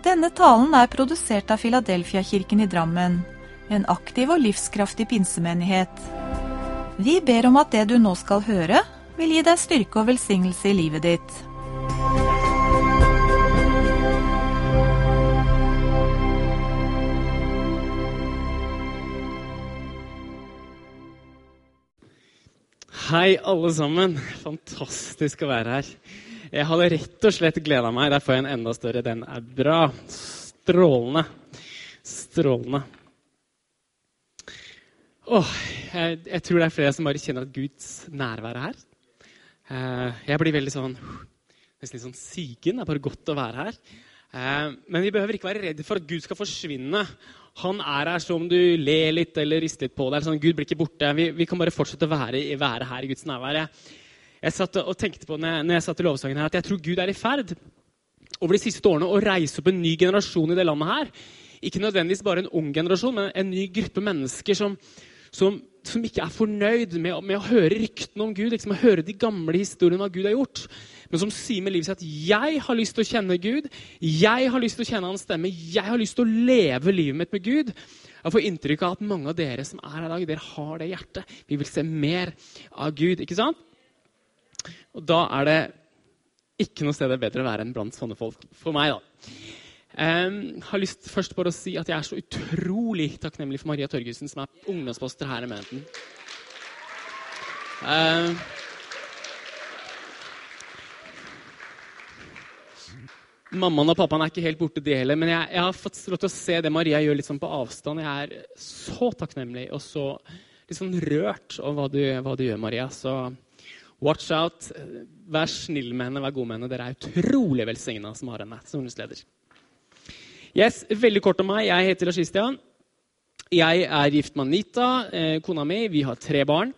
Denne talen er produsert av Philadelphia-kirken i Drammen, en aktiv og livskraftig pinsemenighet. Vi ber om at det du nå skal høre, vil gi deg styrke og velsignelse i livet ditt. Hei alle sammen, fantastisk å være her. Jeg hadde rett og slett gledet meg, der får jeg en enda større, den er bra. Strålende. Jeg tror det er flere som bare kjenner at Guds nærvær er her. Jeg blir veldig sånn, nesten litt sånn sigen, det er bare godt å være her. Men vi behøver ikke være redde for at Gud skal forsvinne. Han er her som du ler litt eller rister litt på det. Sånn, Gud blir ikke borte. Vi kan bare fortsette å være her i Guds nærvær. Jeg satt og tenkte på når jeg satt i lovsangen her, at jeg tror Gud er i ferd over de siste årene å reise opp en ny generasjon i det landet her. Ikke nødvendigvis bare en ung generasjon, men en ny gruppe mennesker som ikke er fornøyd med å høre ryktene om Gud, liksom å høre de gamle historiene om hva Gud har gjort, men som sier med livet sitt at jeg har lyst til å kjenne Gud, jeg har lyst til å kjenne hans stemme, jeg har lyst til å leve livet mitt med Gud. Jeg får inntrykk av at mange av dere som er her i dag, dere har det hjertet. Vi vil se mer av Gud, ikke sant? Og da er det ikke noe sted bedre å være enn blant sånne folk for meg da. Har lyst først bare å si at jeg er så utrolig takknemlig for Maria Torgersen, som er ungdomsposter her i menigheten. Mammaen og pappaen er ikke helt borte det heller, men jeg har fått lov til å se det Maria gjør litt sånn på avstand. Jeg er så takknemlig og så litt sånn rørt over hva du gjør, Maria. Så watch out, vær snill med henne, vær god med henne. Dere er utrolig velsignet som har henne som ungdomsleder. Yes, veldig kort om meg. Jeg heter Lars Christian. Jeg er gift med Anita, kona mi. Vi har 3 barn.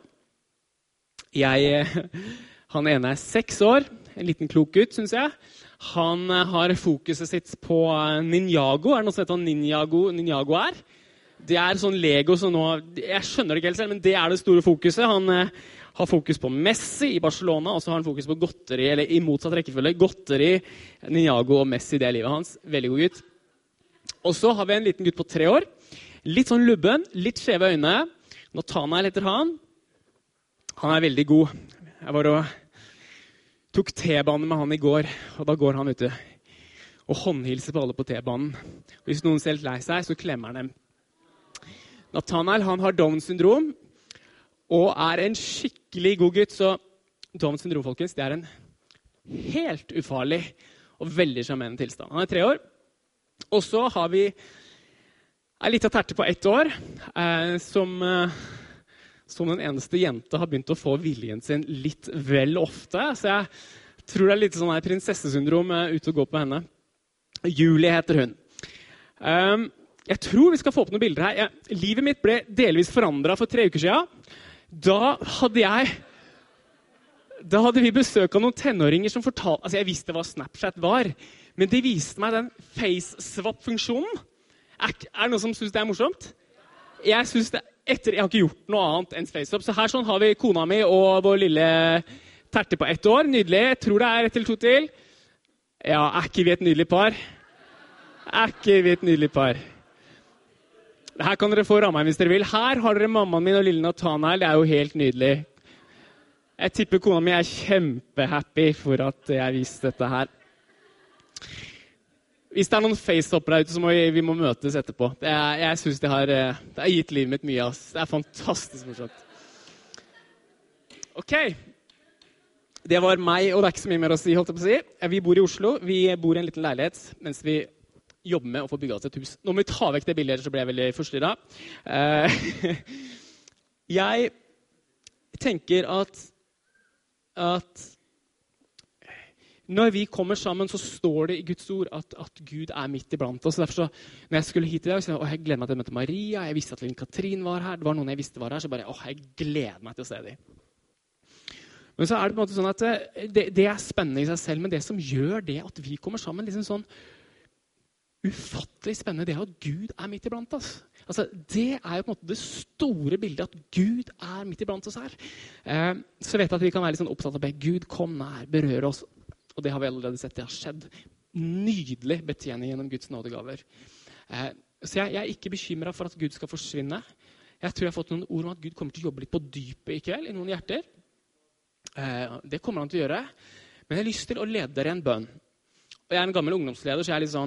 Han ene er 6 år, en liten klok gutt, synes jeg. Han har fokuset sitt på Ninjago. Er det noe som heter Ninjago er? Det er sånn Lego som nå, jeg skjønner det ikke helt selv, men det er det store fokuset. Han har fokus på Messi i Barcelona, og så har han fokus på godteri, eller i motsatt rekkefølge, godteri, Ninjago og Messi, det er livet hans. Veldig god gutt. Og så har vi en liten gutt på 3 år, litt sånn lubben, litt skjeve øyne. Nathanael heter han. Han er veldig god. Jeg var og tok T-banen med han i går, og da går han ute og håndhilser på alle på T-banen. Hvis noen ser litt lei seg, så klemmer han dem. Nathanael, han har Down-syndrom, og er en skikkelig god gutt, så Down-syndrom, folkens, det er en helt ufarlig og veldig charmerende tilstand. Han er 3 år, og så har vi en liten terte på 1 år, som den eneste jente har begynt å få viljen sin litt vel ofte, så jeg tror det er litt sånn her prinsessesyndrom ute og gå på henne. Julie heter hun. Jeg tror vi skal få opp noen bilder her. Livet mitt ble delvis forandret for 3 uker siden. Da hadde vi besøk av noen tenåringer som fortalte, altså jeg visste hva Snapchat var, men de viste meg den face-swap-funksjonen. Er det noen som synes det er morsomt? Jeg synes det, jeg har ikke gjort noe annet enn face-swap, så her sånn har vi kona mi og vår lille terte på 1 år. Nydelig, jeg tror det er 1 eller 2 til. Ja, er ikke vi et nydelig par? Her kan dere få rammen hvis dere vil. Her har dere mammaen min og lille Nathanael. Det er jo helt nydelig. Jeg tipper kona mi er kjempehappy for at jeg viste dette her. Hvis det er noen face-hoppere ute, så må vi møtes etterpå. Jeg synes det har gitt livet mitt mye. Det er fantastisk morsomt. Ok. Det var meg, og det er ikke så mye mer å si, holdt jeg på å si. Vi bor i Oslo. Vi bor i en liten leilighet, mens vi jobber med å få bygget oss et hus. Nå må vi ta vekk det bildet, så ble jeg veldig forstyrret. Jeg tenker at når vi kommer sammen, så står det i Guds ord at Gud er midt iblant oss. Derfor så, når jeg skulle hit i dag, så jeg gleder meg til å møte Maria. Jeg visste at Linn Katrin var her. Det var noen jeg visste var her, så bare, jeg gleder meg til å se dem. Men så er det på en måte sånn at det er spennende i seg selv, men det som gjør det at vi kommer sammen, liksom sånn ufattelig spennende, det er at Gud er midt iblant oss. Altså, det er jo på en måte det store bildet, at Gud er midt iblant oss her. Så vet jeg at vi kan være litt sånn opptatt av å be Gud kom nær, berøre oss. Og det har vi allerede sett, det har skjedd nydelig betjening gjennom Guds nådegaver. Så jeg er ikke bekymret for at Gud skal forsvinne. Jeg tror jeg har fått noen ord om at Gud kommer til å jobbe litt på dypet i kveld, i noen hjerter. Det kommer han til å gjøre. Men jeg har lyst til å lede dere i en bønn. Og jeg er en gammel ungdomsleder, så jeg er litt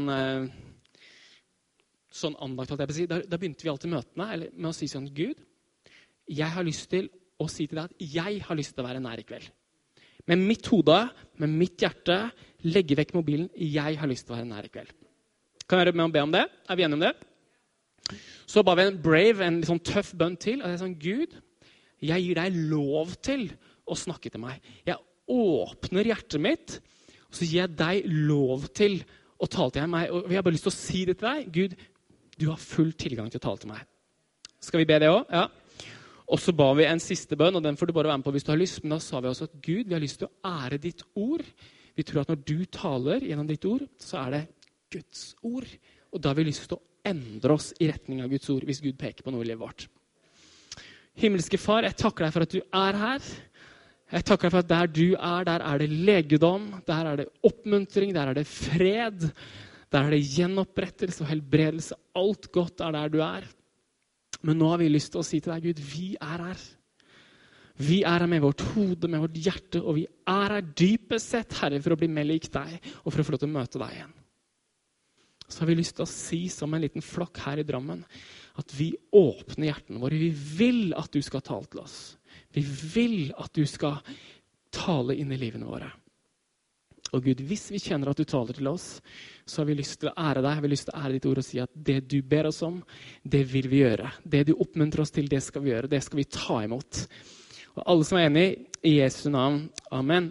sånn andakt, holdt jeg på å si. Da begynte vi alltid møtene med å si sånn, Gud, jeg har lyst til å si til deg at jeg har lyst til å være nær i kveld. Med mitt hode, med mitt hjerte, legge vekk mobilen, jeg har lyst til å være nær i kveld. Kan jeg be om det? Er vi enige om det? Så ba vi en brave, en litt sånn tøff bønn til, og det er sånn, Gud, jeg gir deg lov til å snakke til meg. Jeg åpner hjertet mitt, og så gir jeg deg lov til å tale til meg. Og jeg har bare lyst til å si det til deg. Gud, du har full tilgang til å tale til meg. Skal vi be det også? Ja. Og så ba vi en siste bønn, og den får du bare være med på hvis du har lyst. Men da sa vi også at Gud, vi har lyst til å ære ditt ord. Vi tror at når du taler gjennom ditt ord, så er det Guds ord. Og da har vi lyst til å endre oss i retning av Guds ord, hvis Gud peker på noe i livet vårt. Himmelske Far, jeg takker deg for at du er her. Jeg takker deg for at der er det legedom, der er det oppmuntring, der er det fred, der er det gjenopprettelse og helbredelse. Alt godt er der du er. Men nå har vi lyst til å si til deg, Gud, vi er her. Vi er her med vårt hode, med vårt hjerte, og vi er her dypest sett, Herre, for å bli mer lik deg, og for å få lov til å møte deg igjen. Så har vi lyst til å si som en liten flokk her i Drammen, at vi åpner hjertene våre. Vi vil at du skal tale til oss. Vi vil at du skal tale inn i livene våre. Og Gud, hvis vi kjenner at du taler til oss, så har vi lyst til å ære deg. Vi har lyst til å ære ditt ord og si at det du ber oss om, det vil vi gjøre. Det du oppmuntrer oss til, det skal vi gjøre. Det skal vi ta imot. Og alle som er enige, i Jesu navn. Amen.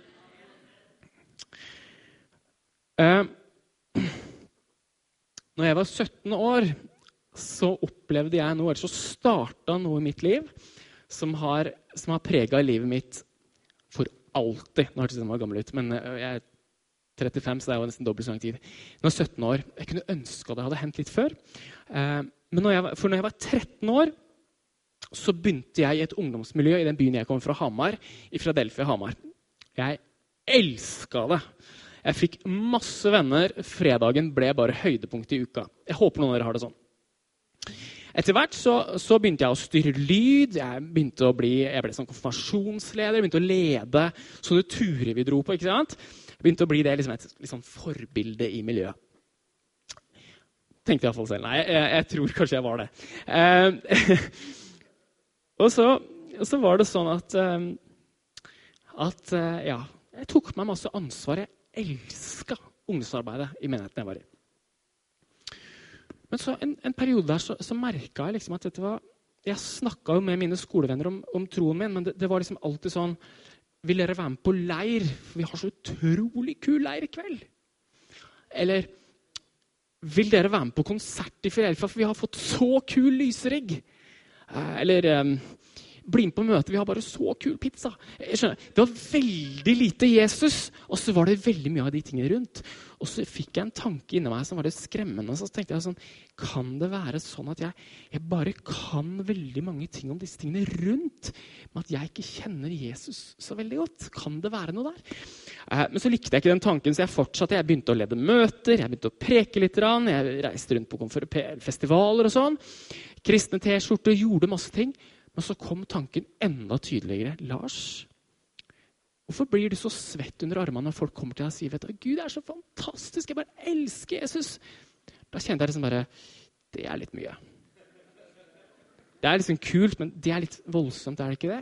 Når jeg var 17 år, så opplevde jeg noe, så startet noe i mitt liv som har preget livet mitt for alltid. Nå hørtes det var gammel ut, men jeg er 35, så det er jo nesten dobbelt så lang tid. Nå er jeg 17 år. Jeg kunne ønske at det hadde hendt litt før. Men når jeg var 13 år, så begynte jeg i et ungdomsmiljø i den byen jeg kom fra, Hamar, i Philadelphia, Hamar. Jeg elsket det. Jeg fikk masse venner. Fredagen ble bare høydepunkt i uka. Jeg håper noen av dere har det sånn. Etter hvert så begynte jeg å styre lyd. Jeg ble sånn konfirmasjonsleder. Jeg begynte å lede sånne turer vi dro på, ikke sant? Jeg begynte å bli det liksom et sånn forbilde i miljøet. Tenkte jeg i hvert fall selv. Nei, jeg tror kanskje jeg var det. Og så var det sånn at jeg tok meg masse ansvar. Jeg elsket ungdomsarbeidet i menigheten jeg var i. Men så en periode der så merket jeg liksom at jeg snakket jo med mine skolevenner om troen min, men det var liksom alltid sånn, vil dere være med på leir? For vi har så utrolig kul leir i kveld. Eller, vil dere være med på konsert i Philadelphia? For vi har fått så kul lysrigg. Eller, bli med på møte, vi har bare så kul pizza. Jeg skjønner, det var veldig lite Jesus, og så var det veldig mye av de tingene rundt. Og så fikk jeg en tanke inni meg som var det skremmende. Så tenkte jeg sånn, kan det være sånn at jeg bare kan veldig mange ting om disse tingene rundt, men at jeg ikke kjenner Jesus så veldig godt? Kan det være noe der? Men så likte jeg ikke den tanken, så jeg fortsatte. Jeg begynte å lede møter, jeg begynte å preke litt, jeg reiste rundt på festivaler og sånn. Kristne T-skjorter, gjorde masse ting. Men så kom tanken enda tydeligere. Lars, hvorfor blir du så svett under armene når folk kommer til deg og sier, vet du, Gud er så fantastisk, jeg bare elsker Jesus. Da kjente jeg liksom bare, det er litt mye. Det er liksom kult, men det er litt voldsomt, er det ikke det?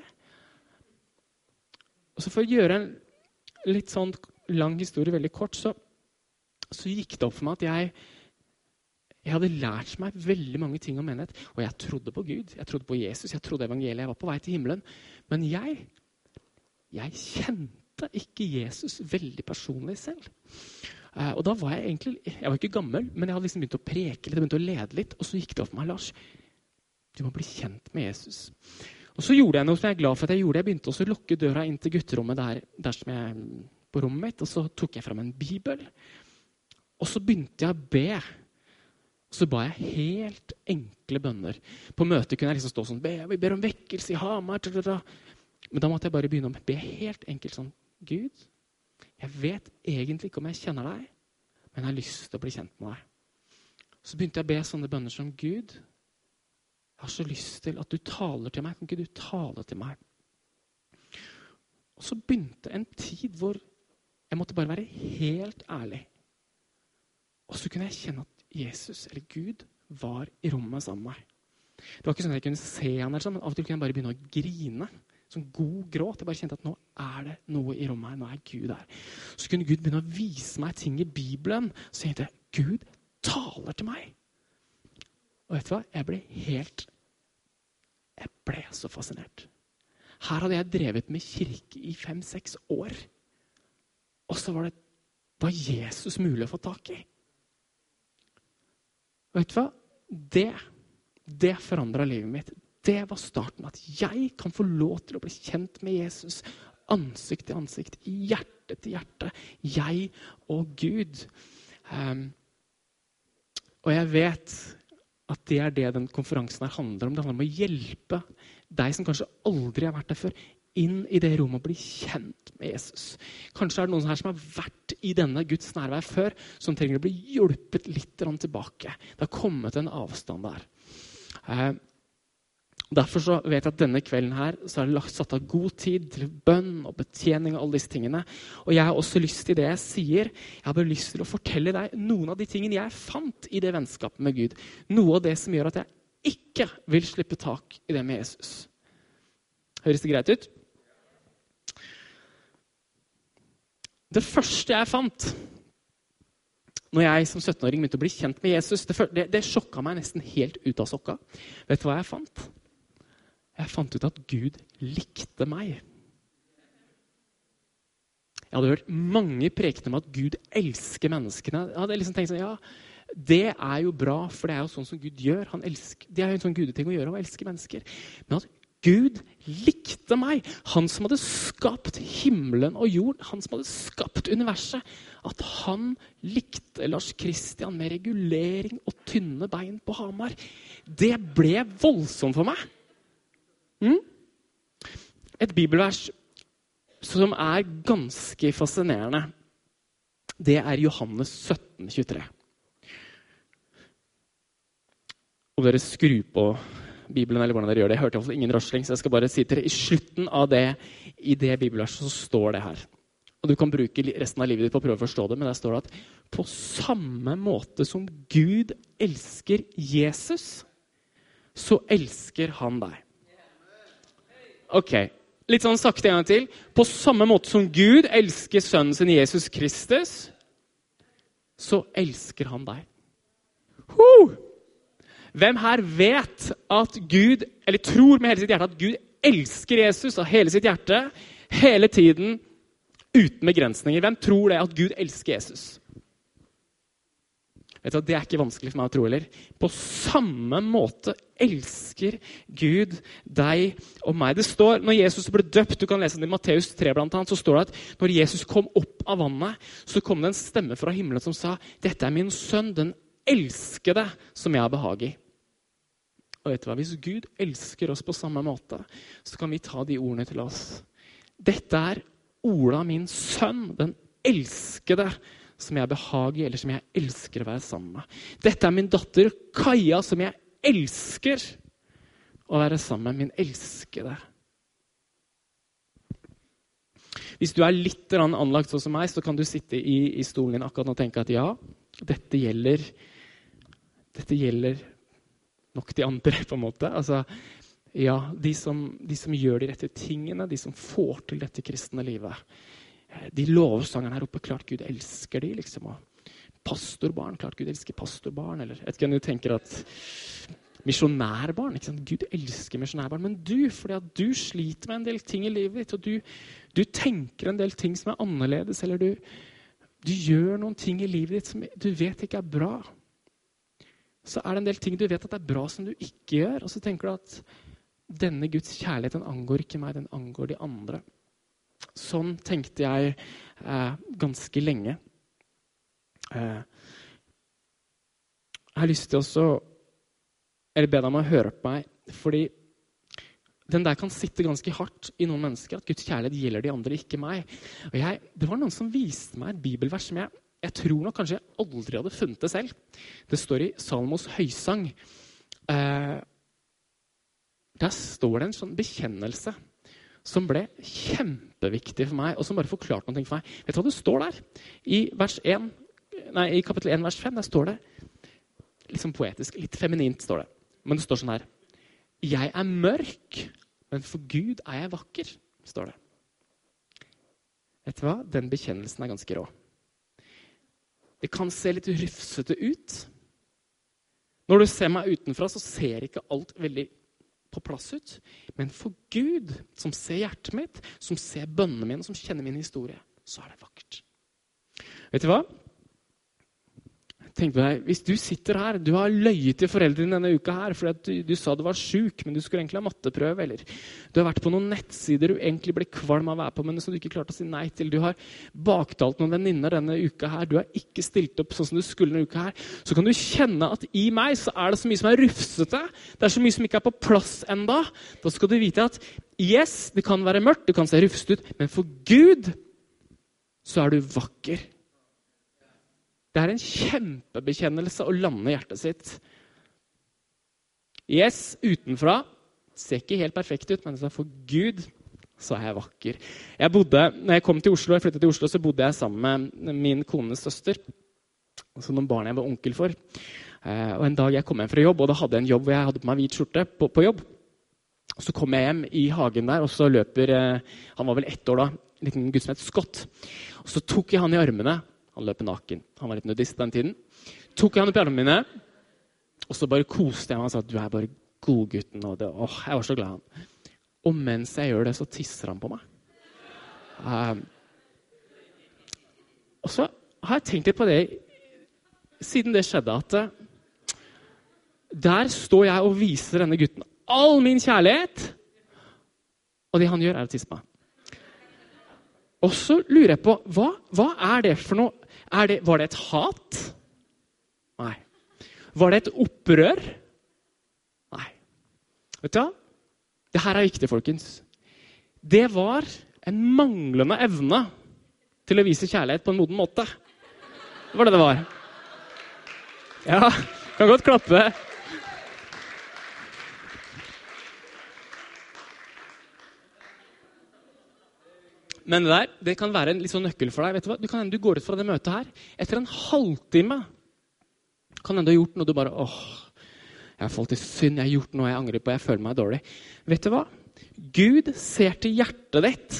Og så for å gjøre en litt sånn lang historie veldig kort, så gikk det opp for meg at jeg hadde lært meg veldig mange ting om menighet, og jeg trodde på Gud, jeg trodde på Jesus, jeg trodde evangeliet, jeg var på vei til himmelen. Men jeg kjente ikke Jesus veldig personlig selv. Og da var jeg var ikke gammel, men jeg hadde liksom begynt å preke litt, begynt å lede litt, og så gikk det opp for meg, Lars, du må bli kjent med Jesus. Og så gjorde jeg noe som jeg er glad for at jeg gjorde. Jeg begynte også å lukke døra inn til gutterommet der som jeg på rommet mitt, og så tok jeg frem en bibel, og så begynte jeg å be. Så ba jeg helt enkle bønner. På møtet kunne jeg liksom stå sånn, vi ber om vekkelse i Hamar. Men da måtte jeg bare begynne å be helt enkelt sånn, Gud, jeg vet egentlig ikke om jeg kjenner deg, men jeg har lyst til å bli kjent med deg. Så begynte jeg å be sånne bønner som Gud, jeg har så lyst til at du taler til meg. Kan ikke du tale til meg? Og så begynte en tid hvor jeg måtte bare være helt ærlig. Og så kunne jeg kjenne at Jesus, eller Gud, var i rommet sammen med meg. Det var ikke sånn at jeg kunne se han, eller sånn, men av og til kunne jeg bare begynne å grine. Sånn god gråt. Jeg bare kjente at nå er det noe i rommet her. Nå er Gud her. Så kunne Gud begynne å vise meg ting i Bibelen. Så tenkte jeg, Gud taler til meg. Og vet du hva? Jeg ble så fascinert. Her hadde jeg drevet med kirke i 5-6 år. Og så var Jesus mulig å få tak i. Og vet du hva? Det forandret livet mitt. Det var starten, at jeg kan få lov til å bli kjent med Jesus. Ansikt til ansikt, hjerte til hjerte. Jeg og Gud. Og jeg vet at det er det den konferansen her handler om. Det handler om å hjelpe deg som kanskje aldri har vært der før, inn i det rommet og bli kjent med Jesus. Kanskje er det noen her som har vært i denne Guds nærvær før, som trenger å bli hjulpet litt tilbake. Det har kommet en avstand der. Derfor så vet jeg at denne kvelden her så er det satt av god tid til bønn og betjening og alle disse tingene. Og jeg har også lyst til det jeg sier. Jeg har bare lyst til å fortelle deg noen av de tingene jeg fant i det vennskapet med Gud. Noe av det som gjør at jeg ikke vil slippe tak i det med Jesus. Høres det greit ut? Det første jeg fant når jeg som 17-åring begynte å bli kjent med Jesus, det sjokket meg nesten helt ut av sokka. Vet du hva jeg fant? Jeg fant ut at Gud likte meg. Jeg hadde hørt mange prekene om at Gud elsker menneskene. Jeg hadde liksom tenkt sånn, ja, det er jo bra, for det er jo sånn som Gud gjør. Det er jo en sånn gudeting å gjøre, å elske mennesker. Men at Gud likte meg. Han som hadde skapt himmelen og jorden, han som hadde skapt universet, at han likte Lars Kristian med regulering og tynne bein på Hamar. Det ble voldsomt for meg. Et bibelvers som er ganske fascinerende, det er Johannes 17:23. Om dere skrur på Bibelen, eller hvordan dere gjør det, jeg hørte i hvert fall ingen rasling, så jeg skal bare si til dere, i slutten av det, i det bibelverset, så står det her. Og du kan bruke resten av livet ditt på å prøve å forstå det, men der står det at på samme måte som Gud elsker Jesus, så elsker han deg. Ok, litt sånn sakte en gang til. På samme måte som Gud elsker sønnen sin Jesus Kristus, så elsker han deg. Hvem her vet at Gud, eller tror med hele sitt hjerte at Gud elsker Jesus av hele sitt hjerte, hele tiden, uten begrensninger? Hvem tror det at Gud elsker Jesus? Vet du, det er ikke vanskelig for meg å tro, eller? På samme måte elsker Gud deg og meg. Det står, når Jesus ble døpt, du kan lese det i Matteus 3 blant annet, så står det at når Jesus kom opp av vannet, så kom det en stemme fra himmelen som sa, dette er min sønn, den elskede som jeg har behag i. Og vet du hva, hvis Gud elsker oss på samme måte, så kan vi ta de ordene til oss. Dette er Ola, min sønn, den elskede som jeg behager, eller som jeg elsker å være sammen med. Dette er min datter Kaja, som jeg elsker å være sammen med, min elskede. Hvis du er litt anlagt sånn som meg, så kan du sitte i stolen din akkurat og tenke at ja, dette gjelder nok de andre, på en måte. Altså, ja, de som gjør de rette tingene, de som får til dette kristne livet. De lovsangerne her oppe, klart Gud elsker de, liksom. Og pastorbarn, klart Gud elsker pastorbarn. Eller jeg vet ikke om du tenker at misjonærbarn, ikke sant? Gud elsker misjonærbarn. Men du, fordi at du sliter med en del ting i livet ditt, og du tenker en del ting som er annerledes, eller du gjør noen ting i livet ditt som du vet ikke er bra. Så er det en del ting du vet at det er bra som du ikke gjør, og så tenker du at denne Guds kjærlighet, den angår ikke meg, den angår de andre. Sånn tenkte jeg ganske lenge. Jeg har lyst til også, eller be deg om å høre på meg, fordi den der kan sitte ganske hardt i noen mennesker, at Guds kjærlighet gjelder de andre, ikke meg. Og det var noen som viste meg et bibelvers som jeg Jeg tror nok kanskje jeg aldri hadde funnet det selv. Det står i Salmos høysang. Der står det en sånn bekjennelse som ble kjempeviktig for meg, og som bare forklarte noe for meg. Vet du hva det står der? I kapittel 1, vers 5, der står det, litt sånn poetisk, litt feminint står det. Men det står sånn her, jeg er mørk, men for Gud er jeg vakker, står det. Vet du hva? Den bekjennelsen er ganske rå. Det kan se litt rufsete ut. Når du ser meg utenfra, så ser ikke alt veldig på plass ut. Men for Gud, som ser hjertet mitt, som ser bønnene mine, som kjenner min historie, så er det vakkert. Vet du hva? Tenk på deg, hvis du sitter her, du har løyet til foreldrene denne uka her, fordi at du sa du var syk, men du skulle egentlig ha matteprøve, eller du har vært på noen nettsider du egentlig ble kvalm av å være på, men som du ikke klarte å si nei til. Du har baktalt noen venninner denne uka her, du har ikke stilt opp sånn som du skulle denne uka her. Så kan du kjenne at i meg så er det så mye som er rufsete, det er så mye som ikke er på plass enda. Da skal du vite at yes, det kan være mørkt, det kan se rufset ut, men for Gud så er du vakker. Det er en kjempebekjennelse å lande hjertet sitt. Yes, utenfra ser ikke helt perfekt ut, men for Gud så er jeg vakker. Når jeg kom til Oslo, jeg flyttet til Oslo, så bodde jeg sammen med min kones søster, altså noen barn jeg var onkel for. Og en dag jeg kom hjem fra jobb, og da hadde jeg en jobb hvor jeg hadde på meg hvit skjorte på jobb. Og så kom jeg hjem i hagen der, og så løper, han var vel 1 år da, en liten gutt som het Scott. Og så tok jeg han i armene. Han løper naken. Han var litt nudist den tiden. Tok jeg han opp i armene mine, og så bare koste jeg meg og sa at du er bare godgutten. Og jeg var så glad i han. Og mens jeg gjør det, så tisser han på meg. Og så har jeg tenkt litt på det, siden det skjedde, at der står jeg og viser denne gutten all min kjærlighet, og det han gjør er å tisse på meg. Og så lurer jeg på, hva er det for noe? Var det et hat? Nei. Var det et opprør? Nei. Vet du hva? Det her er viktig, folkens. Det var en manglende evne til å vise kjærlighet på en moden måte. Det var det var. Ja, kan godt klappe. Men det kan være en litt sånn nøkkel for deg. Vet du hva? Du går ut fra det møtet her. Etter en halvtime kan du ha gjort noe du bare, jeg har falt i synd, jeg har gjort noe jeg angrer på, jeg føler meg dårlig. Vet du hva? Gud ser til hjertet ditt.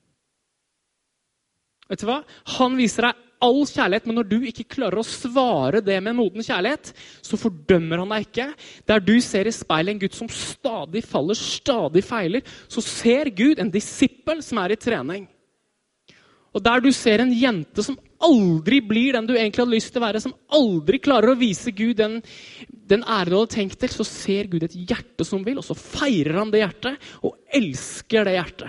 Vet du hva? Han viser deg all kjærlighet, men når du ikke klarer å svare det med moden kjærlighet, så fordømmer han deg ikke. Der du ser i speilet en Gud som stadig faller, stadig feiler, så ser Gud en disippel som er i trening. Og der du ser en jente som aldri blir den du egentlig hadde lyst til å være, som aldri klarer å vise Gud den æren du hadde tenkt til, så ser Gud et hjerte som vil, og så feirer han det hjertet, og elsker det hjertet.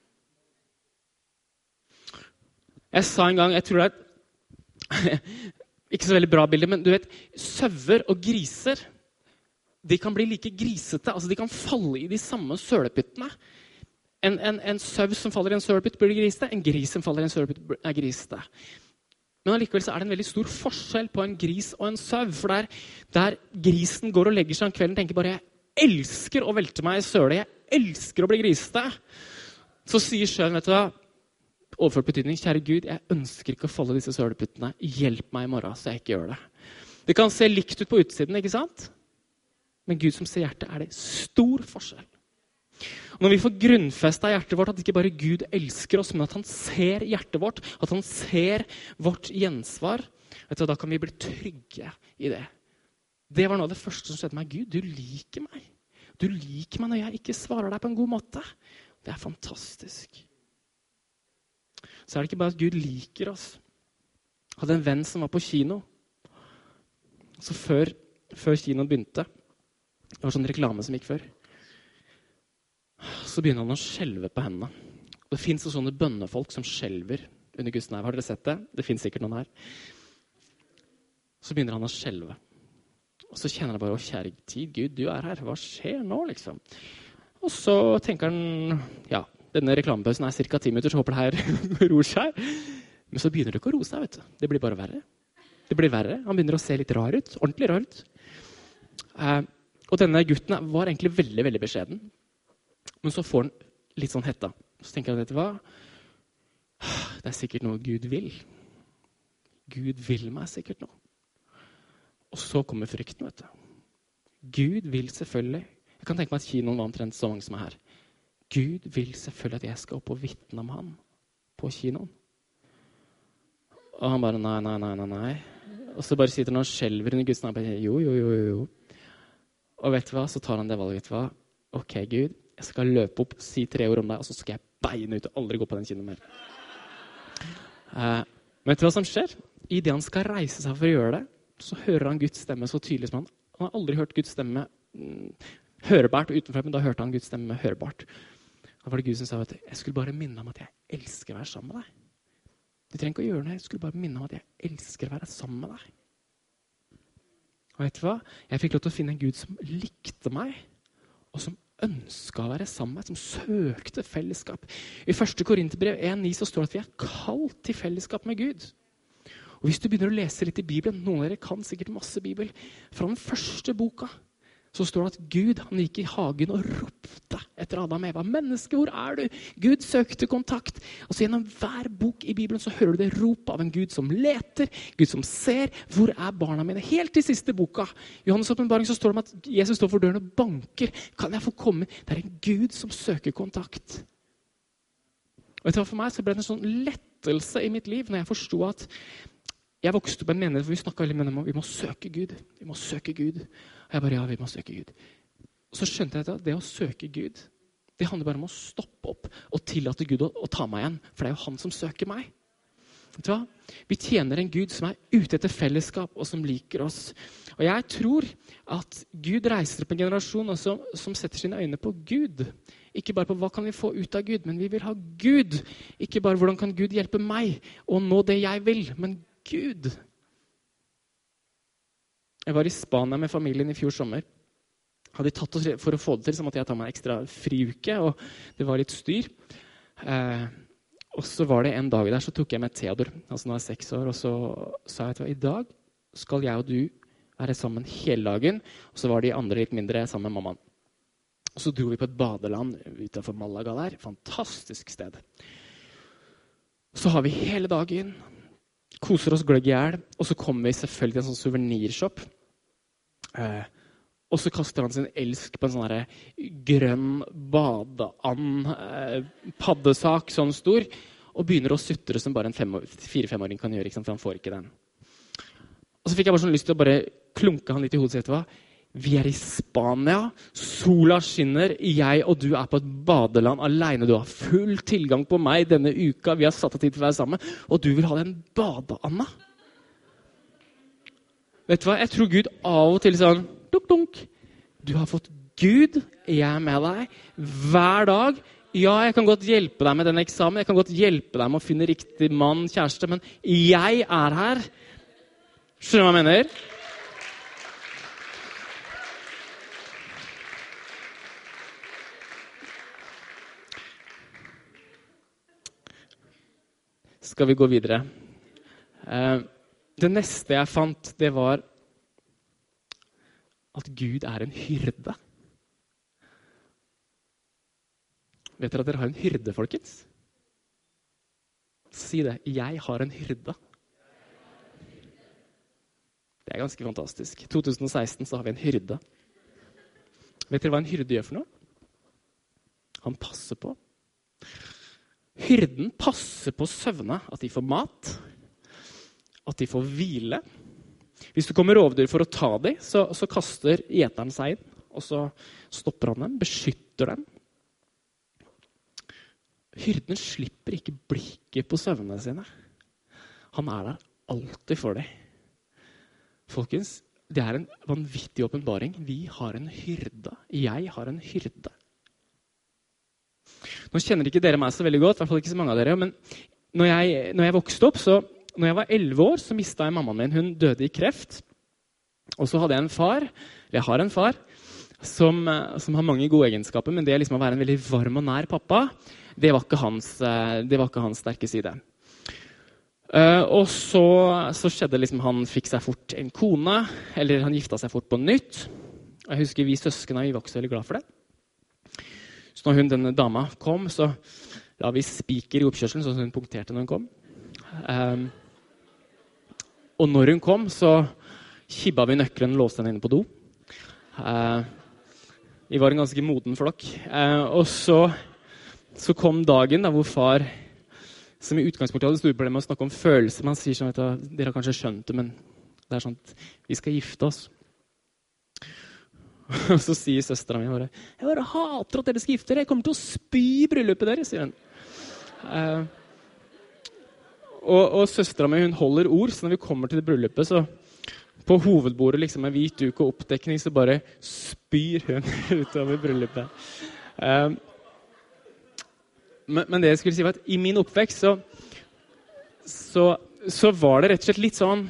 Jeg sa en gang, jeg tror det er ikke så veldig bra bilde, men du vet, sauer og griser, de kan bli like grisete, altså de kan falle i de samme sølepyttene. En sau som faller i en sølepytt blir grisete, en gris som faller i en sølepytt er grisete. Men allikevel så er det en veldig stor forskjell på en gris og en sau, for der grisen går og legger seg om kvelden, tenker bare, jeg elsker å velte meg i søle, jeg elsker å bli grisete. Så sier sauen, vet du hva, overført betydning, kjære Gud, jeg ønsker ikke å falle disse sølepyttene, hjelp meg i morgen så jeg ikke gjør det. Det kan se likt ut på utsiden, ikke sant? Men Gud som ser hjertet, er det stor forskjell. Og når vi får grunnfestet i hjertet vårt at ikke bare Gud elsker oss, men at han ser hjertet vårt, at han ser vårt gjensvar, vet du, da kan vi bli trygge i det. Det var noe av det første som skjedde meg. Gud, du liker meg. Du liker meg når jeg ikke svarer deg på en god måte. Det er fantastisk. Så er det ikke bare at Gud liker oss. Jeg hadde en venn som var på kino. Så før kinoen begynte, det var sånn reklame som gikk før, så begynner han å skjelve på hendene. Og det finnes jo sånne bønnefolk som skjelver under Guds nærvær. Har dere sett det? Det finnes sikkert noen her. Så begynner han å skjelve. Og så kjenner han bare, kjære tid, Gud, du er her. Hva skjer nå, liksom? Og så tenker han, ja, denne reklamepausen er cirka 10 minutter, så håper det her roer seg. Men så begynner det ikke å roe seg, vet du. Det blir bare verre. Det blir verre. Han begynner å se litt rar ut. Ordentlig rar ut. Og denne gutten var egentlig veldig, veldig beskjeden. Men så får han litt sånn hetta. Så tenker han, vet du hva? Det er sikkert noe Gud vil. Gud vil meg sikkert noe. Og så kommer frykten, vet du. Gud vil selvfølgelig, jeg kan tenke meg at kinoen var omtrent så mange som er her. Gud vil selvfølgelig at jeg skal opp og vitne om han på kinoen. Og han bare, nei. Og så bare sitter han og skjelver under Guds navn. Jo. Og vet du hva, så tar han det valget, vet du hva? Ok, Gud, jeg skal løpe opp, si 3 ord om deg, og så skal jeg beine ut og aldri gå på den kinoen mer. Vet du hva som skjer? I det han skal reise seg for å gjøre det, så hører han Guds stemme så tydelig som han har aldri hørt Guds stemme hørbart utenfor, men da hørte han Guds stemme hørbart. Da var det Gud som sa at jeg skulle bare minne om at jeg elsker å være sammen med deg. Du trenger ikke å gjøre noe, jeg skulle bare minne om at jeg elsker å være sammen med deg. Og vet du hva? Jeg fikk lov til å finne en Gud som likte meg, og som ønsket å være sammen med meg, som søkte fellesskap. I 1. Korinterbrev 1:9 så står det at vi er kalt til fellesskap med Gud. Og hvis du begynner å lese litt i Bibelen, noen av dere kan sikkert masse Bibel, fra den første boka, så står det at Gud, han gikk i hagen og ropte etter Adam og Eva. Menneske, hvor er du? Gud søkte kontakt. Og så gjennom hver bok i Bibelen så hører du det rop av en Gud som leter, Gud som ser, hvor er barna mine? Helt til siste boka, Johannes åpenbaring, så står det om at Jesus står for døren og banker. Kan jeg få komme? Det er en Gud som søker kontakt. Og vet du hva, for meg så ble det en sånn lettelse i mitt liv når jeg forstod at jeg vokste opp en menighet hvor vi snakket veldig med dem om vi må søke Gud. Vi må søke Gud. Og jeg bare, ja, vi må søke Gud. Og så skjønte jeg at det å søke Gud, det handler bare om å stoppe opp og tillate Gud å ta meg igjen. For det er jo han som søker meg. Vet du hva? Vi tjener en Gud som er ute etter fellesskap og som liker oss. Og jeg tror at Gud reiser opp en generasjon som setter sine øyne på Gud. Ikke bare på hva kan vi få ut av Gud, men vi vil ha Gud. Ikke bare hvordan kan Gud hjelpe meg å nå det jeg vil, men Gud. Jeg var i Spania med familien i fjor sommer. Hadde tatt oss for å få det til, så måtte jeg ta meg en ekstra friuke, og det var litt styr. Og så var det en dag der, så tok jeg med Theodor, altså nå er 6 år, og så sa jeg at i dag skal jeg og du være sammen hele dagen, og så var de andre litt mindre sammen med mammaen. Og så dro vi på et badeland utenfor Malaga der, fantastisk sted. Så har vi hele dagen, koser oss gløgg i hjel, og så kommer vi selvfølgelig til en sånn souvenirshop. Og så kaster han sin elsk på en sånn grønn badeand, paddesak, sånn stor, og begynner å sutre som bare en 4-5-åring kan gjøre, ikke sant? For han får ikke den. Og så fikk jeg bare sånn lyst til å bare klunke han litt i hodet sitt, hva? Vi er i Spania, sola skinner, jeg og du er på et badeland alene, du har full tilgang på meg denne uka, vi har satt av tid til å være sammen, og du vil ha den badeanda. Vet du hva, jeg tror Gud av og til sånn, dunk, du har fått Gud, jeg er med deg, hver dag. Ja, jeg kan godt hjelpe deg med den eksamen, jeg kan godt hjelpe deg med å finne riktig mann, kjæreste, men jeg er her. Skjønner du hva jeg mener? Skal vi gå videre? Det neste jeg fant, det var at Gud er en hyrde. Vet dere at dere har en hyrde, folkens? Si det. Jeg har en hyrde. Det er ganske fantastisk. 2016 så har vi en hyrde. Vet dere hva en hyrde gjør for noe? Han passer på. Hyrden passer på søvne, at de får mat, at de får hvile. Hvis det kommer rovdyr for å ta dem, så kaster gjeteren seg inn, og så stopper han dem, beskytter dem. Hyrden slipper ikke blikket på søvnene sine. Han er der alltid for dem. Folkens, det er en vanvittig åpenbaring. Vi har en hyrde. Jeg har en hyrde. Nå kjenner ikke dere meg så veldig godt, i hvert fall ikke så mange av dere, men når jeg vokste opp, så når jeg var 11 år, så mistet jeg mammaen min. Hun døde i kreft. Og så hadde jeg har en far, som har mange gode egenskaper, men det liksom å være en veldig varm og nær pappa, det var ikke hans sterke side. Og så skjedde liksom, han fikk seg fort en kone, eller han gifta seg fort på nytt. Jeg husker vi søskene, vi var ikke så veldig glad for det. Så når denne dama kom, så la vi spiker i oppkjørselen, så hun punkterte når hun kom. Og når hun kom, så kibba vi nøkkelen og låste henne inne på do. Vi var en ganske moden flokk. Og så kom dagen da, hvor far, som i utgangspunktet hadde store problemer med å snakke om følelser, man sier sånn, dere har kanskje skjønt det, men det er sånn at vi skal gifte oss. Og så sier søsteren min bare, jeg bare hater at dere skal gifte dere, jeg kommer til å spy i bryllupet deres, sier hun. Og søsteren min, hun holder ord, så når vi kommer til det bryllupet, så på hovedbordet liksom, med hvit duk og oppdekning, så bare spyr hun utover bryllupet. Men det jeg skulle si var at i min oppvekst så var det rett og slett litt sånn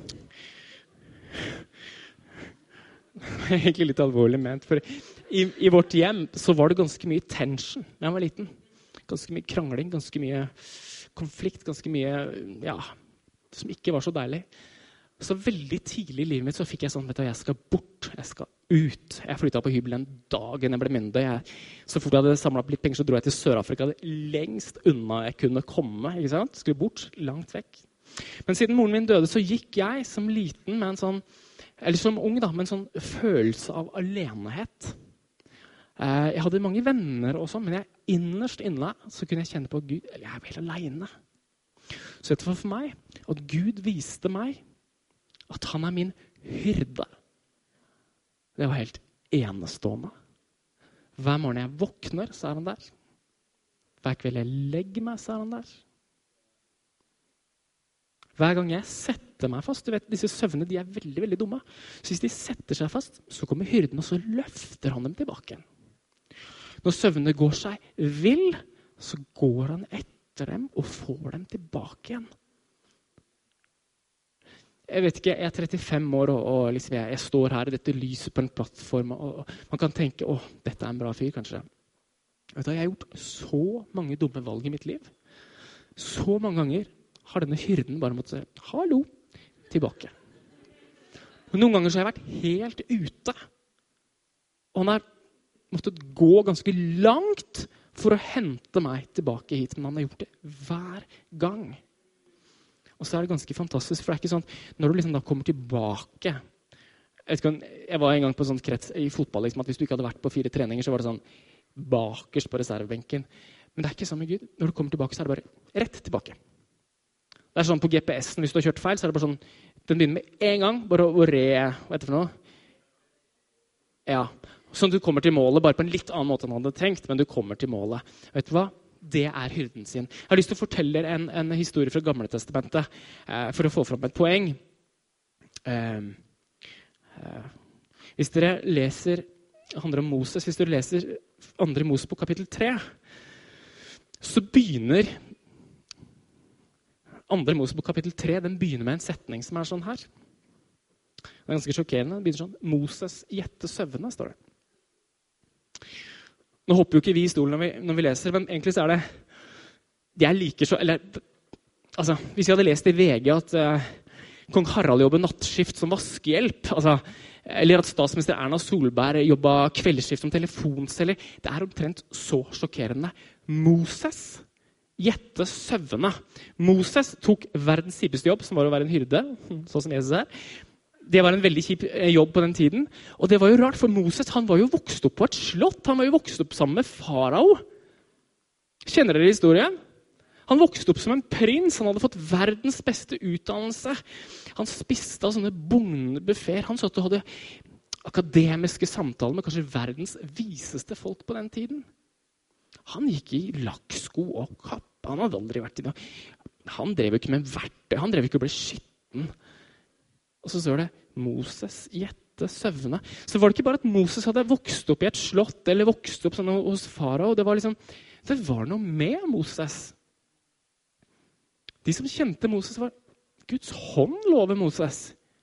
egentlig litt alvorlig ment, for i vårt hjem så var det ganske mye tension da jeg var liten. Ganske mye krangling, ganske mye konflikt, ganske mye, ja, som ikke var så deilig. Så veldig tidlig i livet mitt så fikk jeg sånn, vet du, jeg skal bort, jeg skal ut. Jeg flyttet på hybelen dagen jeg ble myndig. Så fort jeg hadde samlet opp litt penger, så dro jeg til Sør-Afrika, det lengst unna jeg kunne komme, ikke sant? Skulle bort, langt vekk. Men siden moren min døde, så gikk jeg som liten med en sånn, eller som ung da, med en sånn følelse av alenehet. Jeg hadde mange venner og sånn, men innerst inne så kunne jeg kjenne på Gud, jeg er helt alene. Så det var for meg at Gud viste meg at han er min hyrde. Det var helt enestående. Hver morgen jeg våkner, så er han der. Hver kveld jeg legger meg, så er han der. Hver gang jeg setter meg fast, du vet, disse søvnene, de er veldig, veldig dumme. Så hvis de setter seg fast, så kommer hyrden, og så løfter han dem tilbake. Når søvnene går seg vill, så går han etter dem og får dem tilbake igjen. Jeg vet ikke, jeg er 35 år, og liksom jeg står her i dette lyset på en plattform, og man kan tenke, dette er en bra fyr, kanskje. Vet du, jeg har gjort så mange dumme valg i mitt liv. Så mange ganger har denne hyrden bare måttet si, hallo, tilbake. Og noen ganger så har jeg vært helt ute. Og han har måttet gå ganske langt for å hente meg tilbake hit, men han har gjort det hver gang. Og så er det ganske fantastisk, for det er ikke sånn, når du liksom da kommer tilbake, jeg var en gang på sånn krets i fotball, liksom, at hvis du ikke hadde vært på 4 treninger, så var det sånn bakerst på reservebenken. Men det er ikke sånn med Gud. Når du kommer tilbake, så er det bare rett tilbake. Det er sånn på GPS-en, hvis du har kjørt feil, så er det bare sånn, den begynner med en gang, bare å hva heter det for noe? Ja, sånn at du kommer til målet, bare på en litt annen måte enn han hadde tenkt, men du kommer til målet. Vet du hva? Det er hyrden sin. Jeg har lyst til å fortelle dere en historie fra Gamle Testamentet for å få fram et poeng. Hvis dere leser handler om Moses, hvis dere leser 2. Mosebok kapittel 3, så begynner 2. Mosebok kapittel 3, den begynner med en setning som er sånn her. Det er ganske sjokkerende. Den begynner sånn, Moses gjette søvne, står det. Nå hopper jo ikke vi i stolen når vi leser, men egentlig så er det, jeg liker så, eller, altså, hvis jeg hadde lest i VG at kong Harald jobber nattskift som vaskehjelp, altså, eller at statsminister Erna Solberg jobber kveldsskift som telefonselger, det er omtrent så sjokkerende. Moses gjette søvne. Moses tok verdens kjipeste jobb, som var å være en hyrde, sånn som Jesus er. Det var en veldig kjip jobb på den tiden. Og det var jo rart, for Moses, han var jo vokst opp på et slott. Han var jo vokst opp sammen med farao. Kjenner dere historien? Han vokste opp som en prins. Han hadde fått verdens beste utdannelse. Han spiste av sånne bugnende buffeter. Han satt og hadde akademiske samtaler med kanskje verdens viseste folk på den tiden. Han gikk i lakksko og kapp. Han hadde aldri vært i det. Han drev ikke med verktøy. Han drev ikke og ble skitten. Og så står det Moses gjette søvne. Så var det ikke bare at Moses hadde vokst opp i et slott eller vokst opp sånn hos farao. Det var noe med Moses. De som kjente Moses var Guds hånd lå over Moses.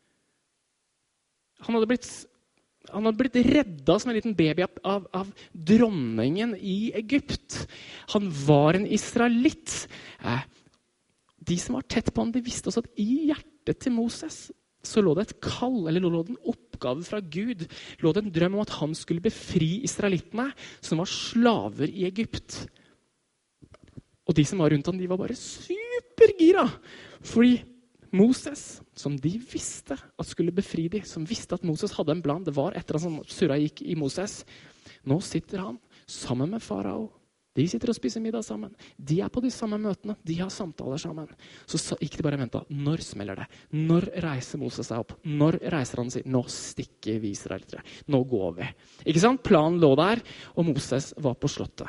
Han hadde blitt redda som en liten baby av dronningen i Egypt. Han var en israelitt. de som var tett på ham, de visste også at i hjertet til Moses så lå det et kall, eller lå det en oppgave fra Gud, lå det en drøm om at han skulle befri israelittene som var slaver i Egypt. Og de som var rundt ham, de var bare supergira, fordi Moses, som de visste at skulle befri dem, som visste at Moses hadde en plan, det var etter at surra gikk i Moses, nå sitter han sammen med farao. De sitter og spiser middag sammen. De på de samme møtene. De har samtaler sammen. Så ikke de bare ventet. Når smeller det? Når reiser Moses seg opp? Når reiser han og sier, nå stikker vi israelitere. Nå går vi. Ikke sant? Planen lå der, og Moses var på slottet.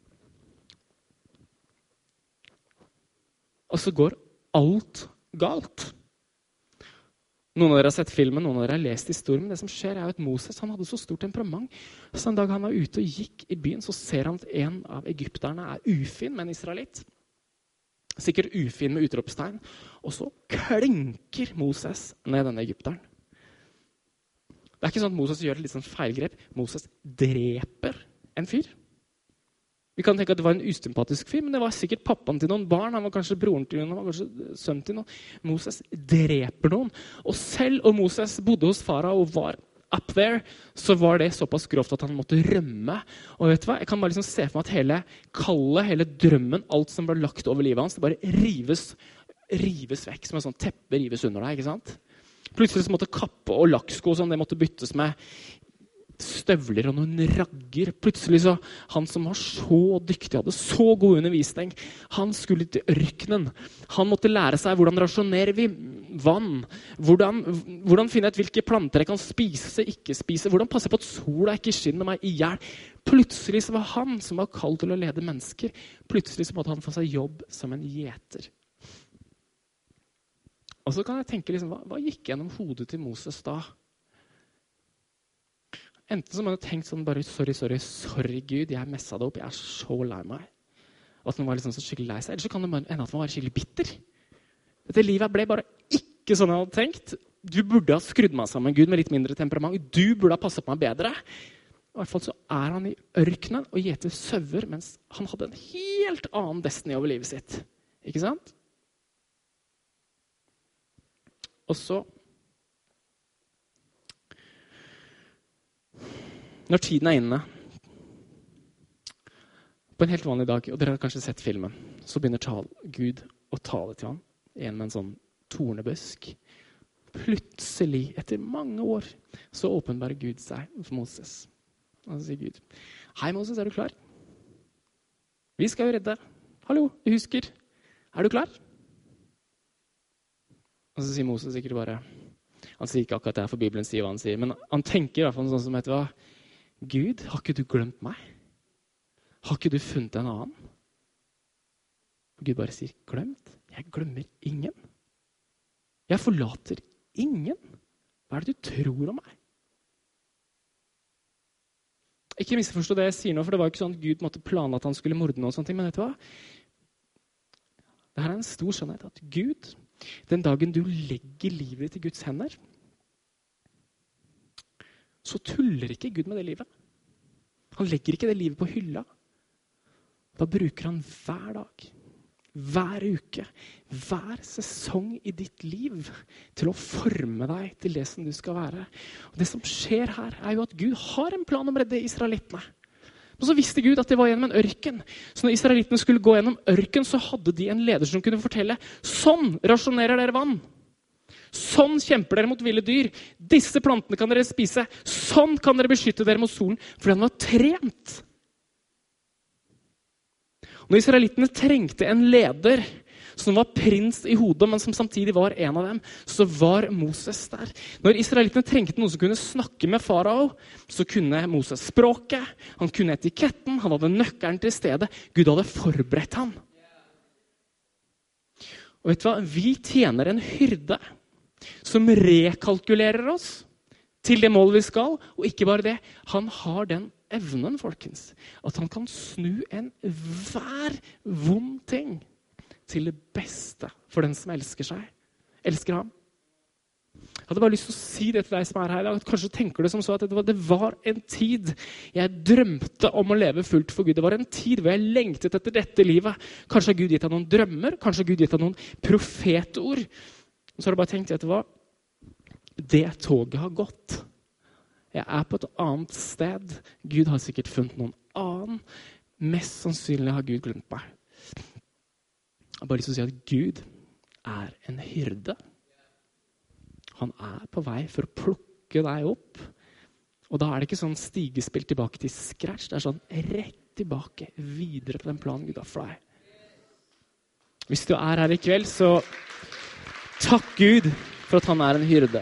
Og så går alt galt. Noen av dere har sett filmen, noen av dere har lest historien, men det som skjer jo at Moses han hadde så stort temperament. Så en dag han var ute og gikk i byen, så ser han at en av egypterne ufin med en israelitt. Sikkert ufin med utropstegn. Og så klenker Moses ned denne egypteren. Det ikke sånn at Moses gjør et litt sånn feilgrep. Moses dreper en fyr. Vi kan tenke at det var en usympatisk fyr, men det var sikkert pappaen til noen barn. Han var kanskje broren til noen, han var kanskje sønnen til noen. Moses dreper noen. Og selv om Moses bodde hos farao og var up there, så var det såpass grovt at han måtte rømme. Og vet du hva? Jeg kan bare liksom se for meg at hele kallet, hele drømmen, alt som ble lagt over livet hans, det bare rives vekk, som en sånn teppe rives under deg, ikke sant? Plutselig så måtte kappe og lakksko, sånn, det måtte byttes med støvler og noen ragger. Plutselig så, han som var så dyktig, hadde så god undervisning, han skulle til ørkenen. Han måtte lære seg hvordan rasjonerer vi vann, hvordan finne ut hvilke planter jeg kan spise, ikke spise, hvordan passe på at sola ikke skinner meg i hjel. Plutselig så var han som var kalt til å lede mennesker, plutselig så måtte han få seg jobb som en gjeter. Og så kan jeg tenke, liksom, hva gikk gjennom hodet til Moses da? Enten så må han ha tenkt sånn bare, sorry Gud, jeg messet det opp, jeg så lei meg. Og at han var liksom så skikkelig lei seg. Eller så kan det ende at han var skikkelig bitter. Dette livet ble bare ikke sånn jeg hadde tenkt. Du burde ha skrudd meg sammen, Gud, med litt mindre temperament. Du burde ha passet på meg bedre. I hvert fall så han i ørkenen og gjeter sauer, mens han hadde en helt annen destiny over livet sitt. Ikke sant? Og så når tiden inne, på en helt vanlig dag, og dere har kanskje sett filmen, så begynner Gud å tale til ham, en med en sånn tornebusk. Plutselig, etter mange år, så åpenbarer Gud seg for Moses. Og så sier Gud, hei Moses, du klar? Vi skal jo redde. Hallo, du husker. Du klar? Og så sier Moses sikkert bare, han sier ikke akkurat det for Bibelen sier hva han sier, men han tenker i hvert fall sånn som heter hva, Gud, har ikke du glemt meg? Har ikke du funnet en annen? Og Gud bare sier, glemt? Jeg glemmer ingen. Jeg forlater ingen. Hva det du tror om meg? Ikke misforstå det jeg sier nå, for det var ikke sånn at Gud måtte plane at han skulle morde noe og sånne ting, men vet du hva? Det her en stor sannhet at Gud, den dagen du legger livet til Guds hender, så tuller ikke Gud med det livet. Han legger ikke det livet på hylla. Da bruker han hver dag, hver uke, hver sesong i ditt liv til å forme deg til det som du skal være. Og det som skjer her jo at Gud har en plan om å redde israelittene. Og så visste Gud at det var gjennom en ørken. Så når israelittene skulle gå gjennom ørken, så hadde de en leder som kunne fortelle, sånn rasjonerer dere vann. Sånn kjemper dere mot ville dyr. Disse plantene kan dere spise. Sånn kan dere beskytte dere mot solen. Fordi han var trent. Når israelittene trengte en leder som var prins i hodet, men som samtidig var en av dem, så var Moses der. Når israelittene trengte noen som kunne snakke med farao, så kunne Moses språket, han kunne etiketten, han hadde nøkkelen til stedet. Gud hadde forberedt han. Og vet du hva? Vi tjener en hyrde som rekalkulerer oss til det målet vi skal, og ikke bare det. Han har den evnen, folkens, at han kan snu en hver vond ting til det beste for den som elsker ham. Jeg hadde bare lyst til å si det til deg som her i dag. Kanskje tenker du som så at det var en tid jeg drømte om å leve fullt for Gud. Det var en tid hvor jeg lengtet etter dette livet. Kanskje har Gud gitt deg noen drømmer, kanskje har Gud gitt deg noen profetord. Og så har du bare tenkt, vet du hva? Det toget har gått. Jeg er på et annet sted. Gud har sikkert funnet noen annen. Mest sannsynlig har Gud glemt meg. Jeg har bare lyst til å si at Gud er en hyrde. Han er på vei for å plukke deg opp. Og da er det ikke sånn stigespill tilbake til scratch. Det er sånn rett tilbake, videre på den planen Gud har for deg. Hvis du er her i kveld, så takk Gud for at han er en hyrde.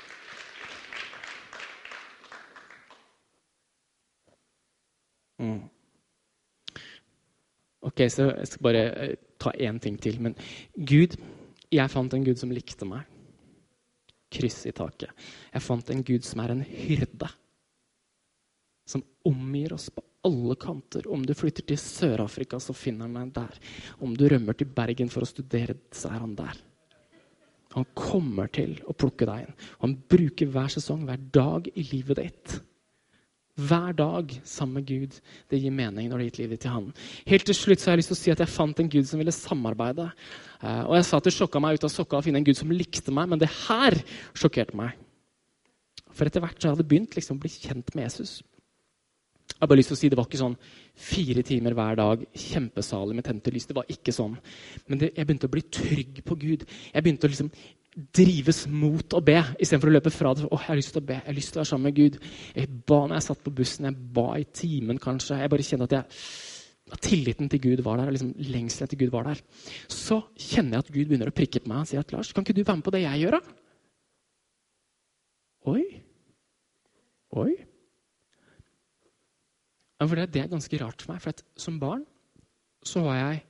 Ok, så jeg skal bare ta en ting til. Men Gud, jeg fant en Gud som likte meg. Kryss i taket. Jeg fant en Gud som er en hyrde. Som omgir oss på alle kanter. Om du flytter til Sør-Afrika, så finner han deg der. Om du rømmer til Bergen for å studere, så er han der. Han kommer til å plukke deg inn. Han bruker hver sesong, hver dag i livet ditt. Hver dag sammen med Gud. Det gir mening når det gitt livet til han. Helt til slutt så har jeg lyst til å si at jeg fant en Gud som ville samarbeide. Og jeg sa at det sjokket meg ut av sokka å finne en Gud som likte meg, men det her sjokkerte meg. For etter hvert så hadde jeg begynt liksom å bli kjent med Jesus. Jeg har bare lyst til å si, det var ikke sånn 4 timer hver dag, kjempesalig med tente lys. Det var ikke sånn. Men jeg begynte å bli trygg på Gud. Jeg begynte å liksom drives mot å be, i stedet for å løpe fra det. Jeg har lyst til å be, jeg har lyst til å være sammen med Gud. Jeg ba når jeg satt på bussen, jeg ba i timen kanskje. Jeg bare kjente at tilliten til Gud var der, liksom lengselen til Gud var der. Så kjenner jeg at Gud begynner å prikke på meg og sier at Lars, kan ikke du være med på det jeg gjør da? Oi. Ja, for det er ganske rart for meg, for at som barn så var jeg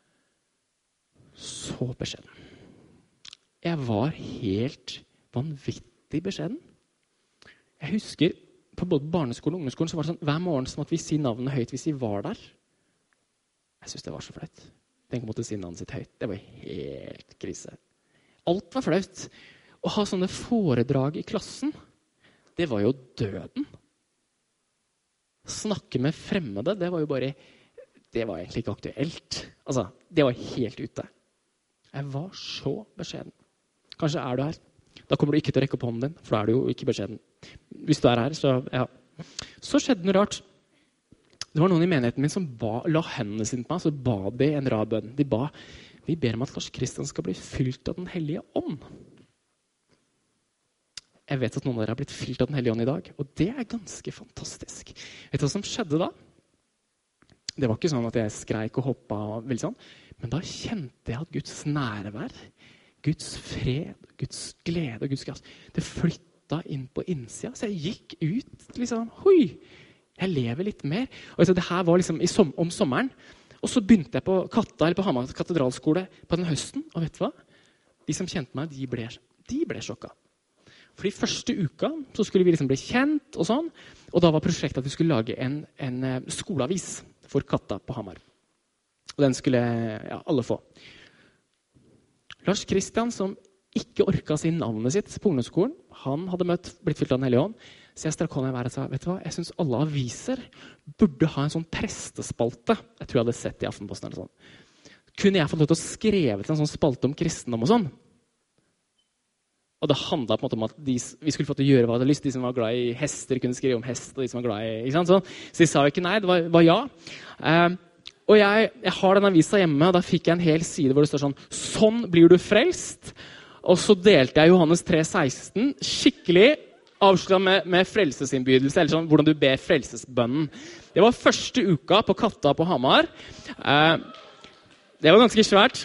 så beskjeden. Jeg var helt vanvittig beskjeden. Jeg husker på både barneskolen og ungdomsskolen så var det sånn, hver morgen så måtte vi si navnet høyt hvis vi var der. Jeg synes det var så flaut. Tenk å måtte si navnet sitt høyt. Det var helt krise. Alt var flaut. Å ha sånne foredrag i klassen, det var jo døden. Snakke med fremmede, det var egentlig ikke aktuelt. Altså, det var helt ute. Jeg var så beskjeden. Kanskje er du her. Da kommer du ikke til å rekke opp hånden din, for da er du jo ikke beskjeden. Hvis du er her, så ja. Så skjedde noe rart. Det var noen i menigheten min som la hendene sine på meg, så ba de en rar bønn. De ba, vi ber om at Lars Kristian skal bli fylt av den hellige ånd. Jeg vet at noen av dere har blitt fylt av den hellige ånd i dag, og det er ganske fantastisk. Vet du hva som skjedde da? Det var ikke sånn at jeg skreik og hoppet, vel sånn. Men da kjente jeg at Guds nærvær, Guds fred, Guds glede og Guds kraft, det flytta inn på innsida. Så jeg gikk ut, liksom, hui, jeg lever litt mer. Og det her var liksom om sommeren. Og så begynte jeg på Katta, eller på Hamar katedralskole på den høsten. Og vet du hva? De som kjente meg, de ble sjokka. For de første uka så skulle vi liksom bli kjent og sånn. Og da var prosjektet at vi skulle lage en skoleavis for Katta på Hamar. Og den skulle alle få. Lars Kristian, som ikke orket å si navnet sitt på ungdomsskolen, han hadde blitt fylt av den hellige ånd. Så jeg strakk hånda i været og sa, vet du hva, jeg synes alle aviser burde ha en sånn prestespalte. Jeg tror jeg hadde sett det i Aftenposten eller sånn. Kunne jeg fått lov til å skrive en sånn spalte om kristendom og sånn? Og det handlet på en måte om at vi skulle få til å gjøre hva de hadde lyst. De som var glad i hester kunne skrive om hest, og de som var glad i, ikke sant? Så de sa jo ikke nei, det var ja. Og jeg har den avisa hjemme, og da fikk jeg en hel side hvor det står sånn blir du frelst. Og så delte jeg Johannes 3,16, skikkelig avsluttet med frelsesinnbydelse, eller sånn, hvordan du ber frelsesbønnen. Det var første uka på Katta på Hamar. Det var ganske svært.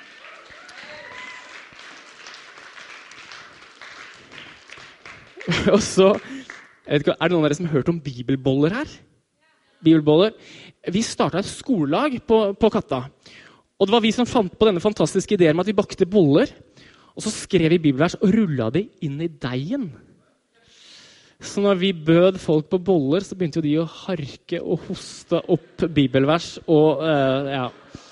Og så, jeg vet ikke, er det noen av dere som har hørt om bibelboller her? Bibelboller. Vi startet et skolelag på Katta. Og det var vi som fant på denne fantastiske ideen med at vi bakte boller. Og så skrev vi bibelvers og rullet de inn i deigen. Så når vi bød folk på boller, så begynte jo de å harke og hoste opp bibelvers. Og,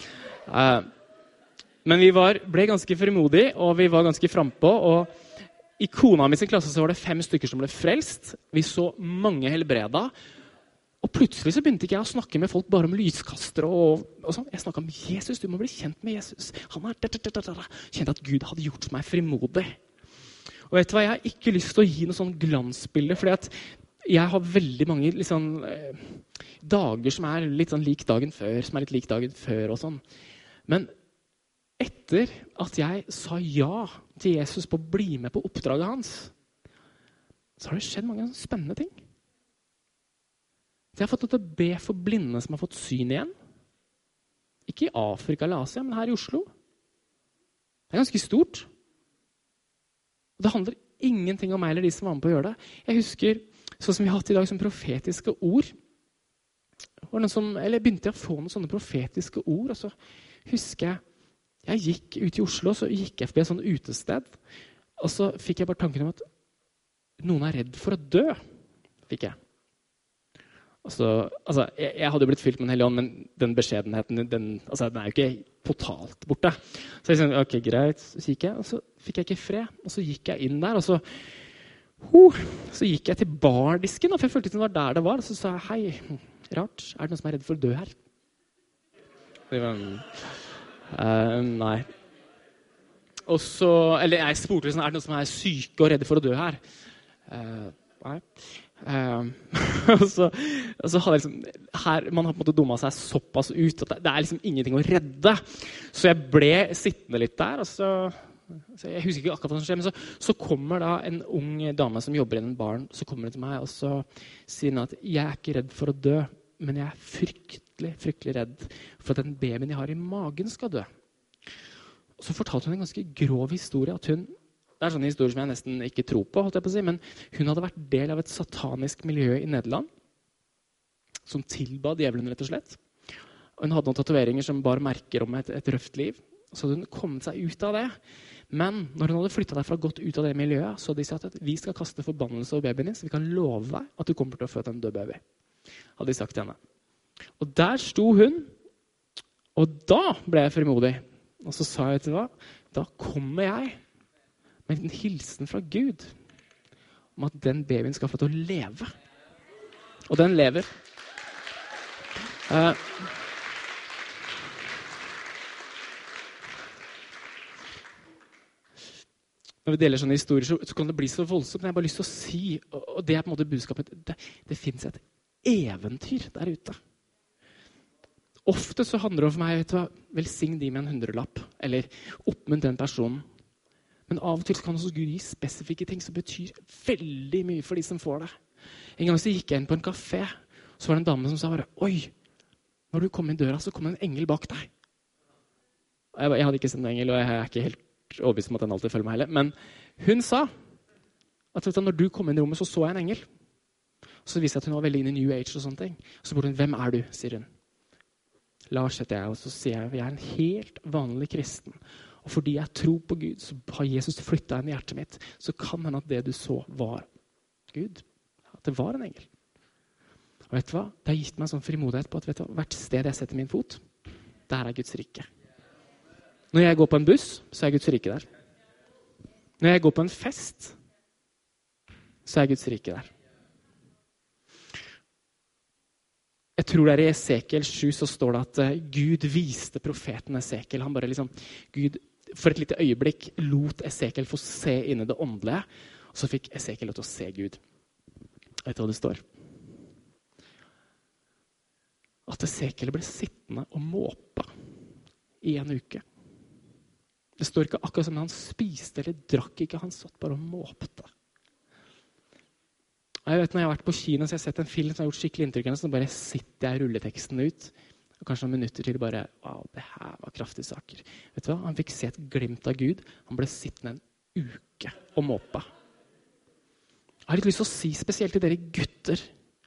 men vi ble ganske frimodige, og vi var ganske frempå. Og I kona mi sin klasse så var det 5 stykker som ble frelst. Vi så mange helbreda. Og plutselig så begynte ikke jeg å snakke med folk bare om lyskastere og sånn. Jeg snakket om Jesus, du må bli kjent med Jesus. Han er kjente at Gud hadde gjort meg frimodig. Og vet du hva, jeg har ikke lyst til å gi noe sånn glansbilde, fordi at jeg har veldig mange liksom, dager som er litt sånn lik dagen før, som er litt lik dagen før og sånn. Men etter at jeg sa ja til Jesus på å bli med på oppdraget hans, så har det skjedd mange spennende ting. Så jeg har fått lov til å be for blinde som har fått syn igjen. Ikke i Afrika eller Asia, men her i Oslo. Det er ganske stort. Og det handler ingenting om meg eller de som var med på å gjøre det. Jeg husker, sånn som vi har hatt i dag som profetiske ord, eller begynte jeg å få noen sånne profetiske ord, og så husker jeg gikk ut i Oslo, så gikk jeg forbi et sånt utested, og så fikk jeg bare tanken om at noen er redd for å dø, fikk jeg. Altså, jeg hadde jo blitt fylt med en hellig ånd, men den beskjedenheten, den er jo ikke totalt borte. Så jeg sa, ok, greit, så gikk jeg, og så fikk jeg ikke fred, og så gikk jeg inn der, og så gikk jeg til bardisken, for jeg følte at det var der det var, og så sa jeg, hei, rart, er det noen som er redd for å dø her? Det var nei. Og så, eller jeg spurte liksom, er det noen som er syke og redde for å dø her? Nei. Og så hadde jeg liksom, her, man har på en måte dummet seg såpass ut at det er liksom ingenting å redde. Så jeg ble sittende litt der, og så jeg husker ikke akkurat hva som skjer, men så kommer da en ung dame som jobber i den baren, så kommer hun til meg, og så sier hun at jeg er ikke redd for å dø, men jeg er fryktelig redd for at den babyen jeg har i magen skal dø. Og så fortalte hun en ganske grov historie, at det er sånne historier som jeg nesten ikke tror på, holdt jeg på å si, men hun hadde vært del av et satanisk miljø i Nederland, som tilba djevelen rett og slett. Og hun hadde noen tatoveringer som bar merker om et røft liv, så hadde hun kommet seg ut av det. Men når hun hadde flyttet derfra godt ut av det miljøet, så hadde de sagt at vi skal kaste forbannelse over babyen din, så vi kan love deg at du kommer til å føde en død baby. Hadde de sagt til henne. Og der sto hun, og da ble jeg frimodig. Og så sa jeg til henne, da kommer jeg med en hilsen fra Gud om at den babyen skal få til å leve. Og den lever. Når vi deler sånne historier, så kan det bli så voldsomt, men jeg har bare lyst til å si, og det er på en måte budskapet, det finnes et eventyr der ute. Ofte så handler det om for meg, vet du hva, velsign de med en 100-lapp, eller oppmuntre den personen. Men av og til kan også Gud gi spesifikke ting som betyr veldig mye for de som får det. En gang så gikk jeg inn på en kafé, så var det en dame som sa bare, oi, når du kom inn døra, så kom en engel bak deg. Jeg hadde ikke sett en engel, og jeg er ikke helt overbevist om at den alltid følger meg heller. Men hun sa at når du kom inn i rommet, så jeg en engel. Så viste jeg at hun var veldig inne i New Age og sånne ting. Så spurte hun, hvem er du, sier hun. Lars heter jeg, og så sier jeg en helt vanlig kristen. Og fordi jeg tror på Gud, så har Jesus flyttet inn i hjertet mitt. Så kan hende at det du så var Gud. At det var en engel. Og vet du hva? Det har gitt meg en sånn frimodighet på at vet du, hvert sted jeg setter min fot, der er Guds rike. Når jeg går på en buss, så er Guds rike der. Når jeg går på en fest, så er Guds rike der. Jeg tror det er i Esekiel 7 så står det at Gud viste profeten Esekiel. Han bare liksom, Gud for et lite øyeblikk lot Esekiel få se inn i det åndelige, og så fikk Esekiel lov til å se Gud. Vet du hva det står? At Esekiel ble sittende og måpe i en uke. Det står ikke akkurat som han spiste eller drakk ikke, han satt bare og måpte. Jeg vet når jeg har vært på kino, så jeg har sett en film som har gjort skikkelig inntrykk, så bare sitter jeg rulleteksten ut, og kanskje noen minutter til bare, wow, det her var kraftige saker. Vet du hva? Han fikk se et glimt av Gud. Han ble sittende en uke og måpe. Jeg har litt lyst til å si spesielt til dere gutter.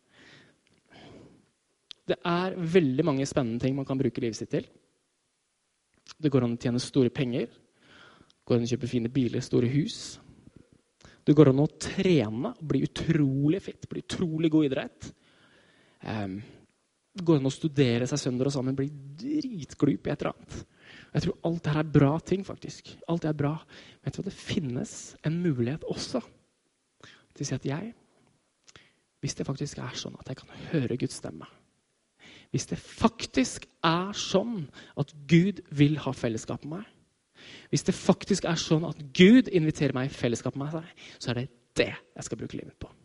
Det er veldig mange spennende ting man kan bruke livet sitt til. Det går an å tjene store penger. Det går an å kjøpe fine biler, store hus. Det går an å trene og bli utrolig fit, bli utrolig god idrett. Det går an å studere seg sønder og sammen, bli dritglup i et eller annet. Jeg tror alt det her er bra ting, faktisk. Alt det er bra. Men jeg tror det finnes en mulighet også til å si at hvis det faktisk er sånn at jeg kan høre Guds stemme, hvis det faktisk er sånn at Gud vil ha fellesskap med meg, hvis det faktisk er sånn at Gud inviterer meg i fellesskap med seg, så er det jeg skal bruke livet på.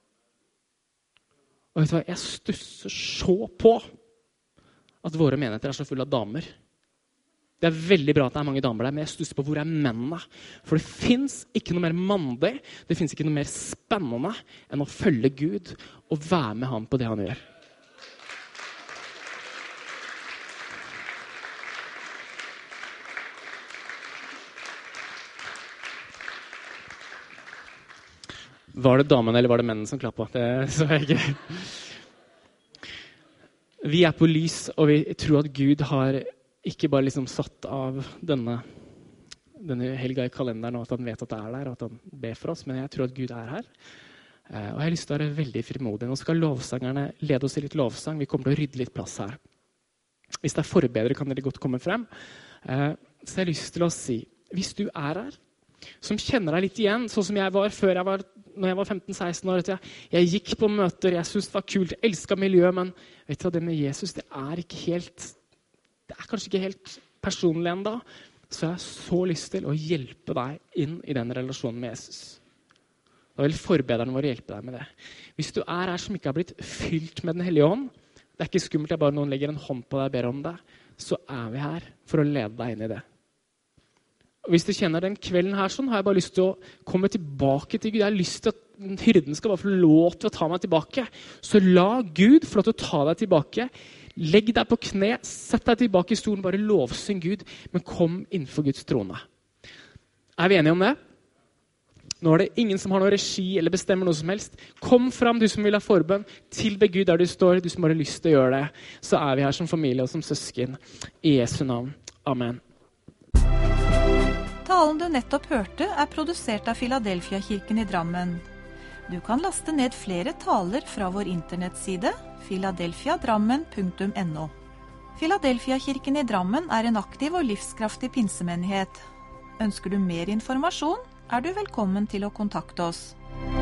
Og vet du hva, jeg stusser så på at våre menigheter er så fulle av damer. Det er veldig bra at det er mange damer der, men jeg stusser på hvor er mennene. For det finnes ikke noe mer mandig, det finnes ikke noe mer spennende enn å følge Gud og være med ham på det han gjør. Var det damene eller var det mennene som klappet? Det så jeg ikke. Vi er på lys, og vi tror at Gud har ikke bare liksom satt av denne helga i kalenderen, og at han vet at det er der, og at han ber for oss, men jeg tror at Gud er her. Og jeg har lyst til å være veldig frimodig. Nå skal lovsangerne lede oss i litt lovsang. Vi kommer til å rydde litt plass her. Hvis det er forbedre, kan dere godt komme frem. Så jeg har lyst til å si, hvis du er her, som kjenner deg litt igjen, sånn som jeg var når jeg var 15-16 år. Jeg gikk på møter, jeg synes det var kult, jeg elsket miljøet, men vet du hva, det med Jesus, det er kanskje ikke helt personlig enda. Så jeg har så lyst til å hjelpe deg inn i den relasjonen med Jesus. Da vil forbederne våre hjelpe deg med det. Hvis du er her som ikke har blitt fylt med den hellige ånd, det er ikke skummelt, det er bare noen legger en hånd på deg og ber om det, så er vi her for å lede deg inn i det. Og hvis du kjenner den kvelden her sånn, har jeg bare lyst til å komme tilbake til Gud. Jeg har lyst til at hyrden skal bare få lov til å ta meg tilbake. Så la Gud få lov til å ta deg tilbake. Legg deg på kne, sett deg tilbake i stolen, bare lovsyng Gud, men kom innenfor Guds trone. Er vi enige om det? Nå er det ingen som har noe regi eller bestemmer noe som helst. Kom fram, du som vil ha forbønn. Tilbe Gud der du står, du som har lyst til å gjøre det. Så er vi her som familie og som søsken. I Jesu navn. Amen. Talen du nettopp hørte er produsert av Filadelfia-kirken i Drammen. Du kan laste ned flere taler fra vår internettside filadelfiadrammen.no. Filadelfia-kirken i Drammen er en aktiv og livskraftig pinsemenighet. Ønsker du mer informasjon, er du velkommen til å kontakte oss.